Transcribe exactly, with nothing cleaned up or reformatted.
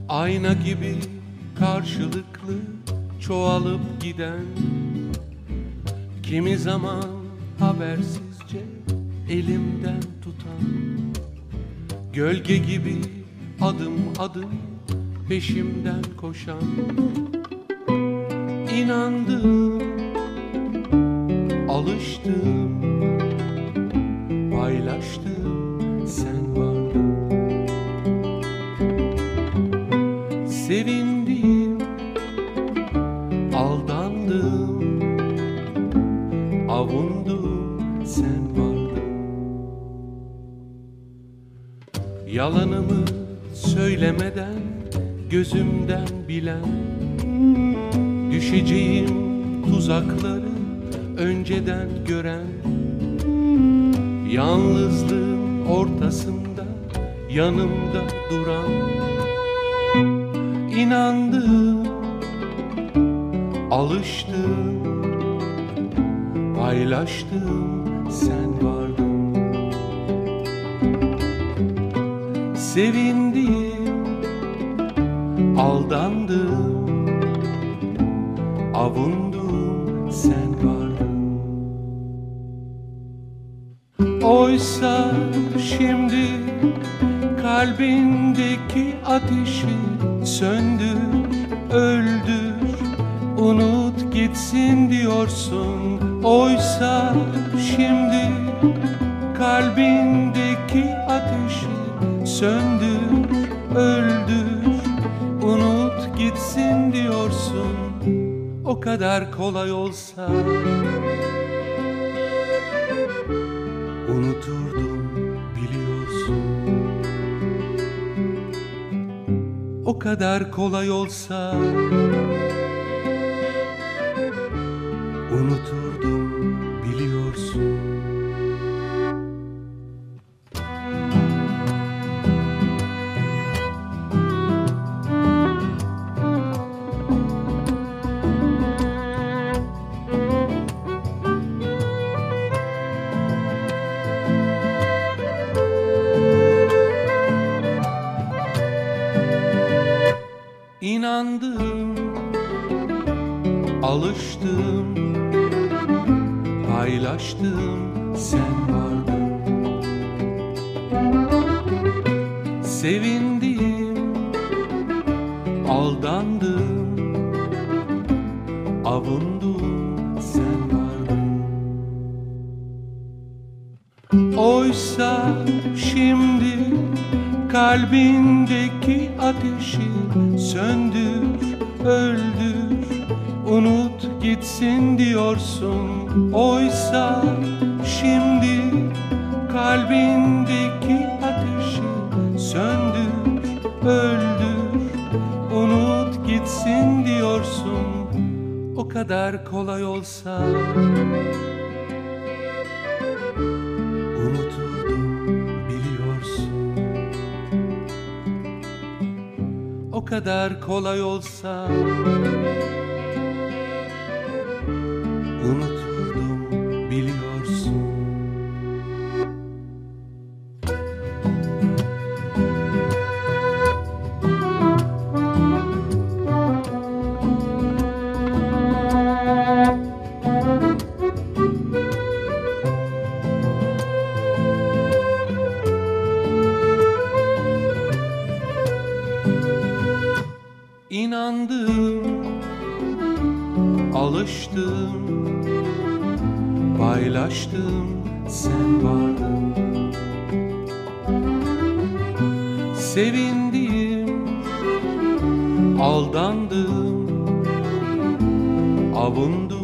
Ayna gibi karşılıklı çoğalıp giden, kimi zaman habersizce elimden tutan, gölge gibi adım adım peşimden koşan. İnandım, alıştım, paylaştım, sen vardın. Sevindim, aldandım, avundum, sen vardın. Yalanımı söylemeden gözümden bilen, düşeceğim tuzakları önceden gören, yalnızlığın ortasında yanımda duran. İnandım, alıştım, paylaştım, sen vardın. Sevindim, aldandım, avundum, sen vardın. Oysa şimdi kalbindeki ateşi söndür, öldür, unut gitsin diyorsun. Oysa şimdi kalbindeki ateşi söndür, öldür, unut gitsin diyorsun. O kadar kolay olsa unuturdum, biliyorsun. O kadar kolay olsa unuturdum, biliyorsun. İnandım, alıştım, paylaştım, sen vardın. Sevindim, aldandım, avundum, sen vardın. Oysa şimdi kalbindeki ateşi söndür, öldür, unut gitsin diyorsun. Oysa şimdi kalbindeki ateşi söndür, öldür, unut gitsin diyorsun. O kadar kolay olsa unuturdum, biliyorsun. O kadar kolay olsa unuturdum, biliyorsun. İnandım, alıştım, paylaştım, sen vardın. Sevindim, aldandım, avundum,